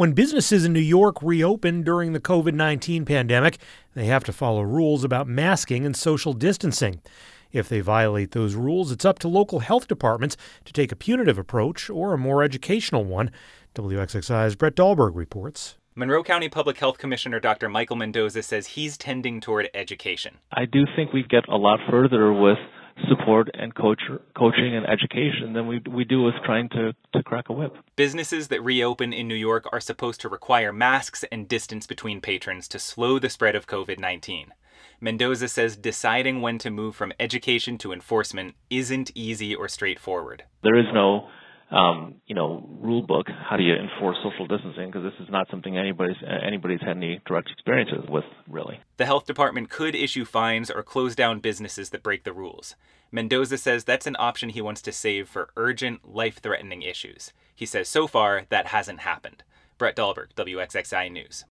When businesses in New York reopen during the COVID-19 pandemic, they have to follow rules about masking and social distancing. If they violate those rules, it's up to local health departments to take a punitive approach or a more educational one. WXXI's Brett Dahlberg reports. Monroe County Public Health Commissioner Dr. Michael Mendoza says he's tending toward education. I do think we get a lot further with support and coaching and education than we do with trying to crack a whip. Businesses that reopen in New York are supposed to require masks and distance between patrons to slow the spread of COVID-19. Mendoza says deciding when to move from education to enforcement isn't easy or straightforward. There is no rule book. How do you enforce social distancing? Because this is not something anybody's had any direct experiences with, really. The health department could issue fines or close down businesses that break the rules. Mendoza says that's an option he wants to save for urgent, life-threatening issues. He says so far that hasn't happened. Brett Dahlberg, WXXI News.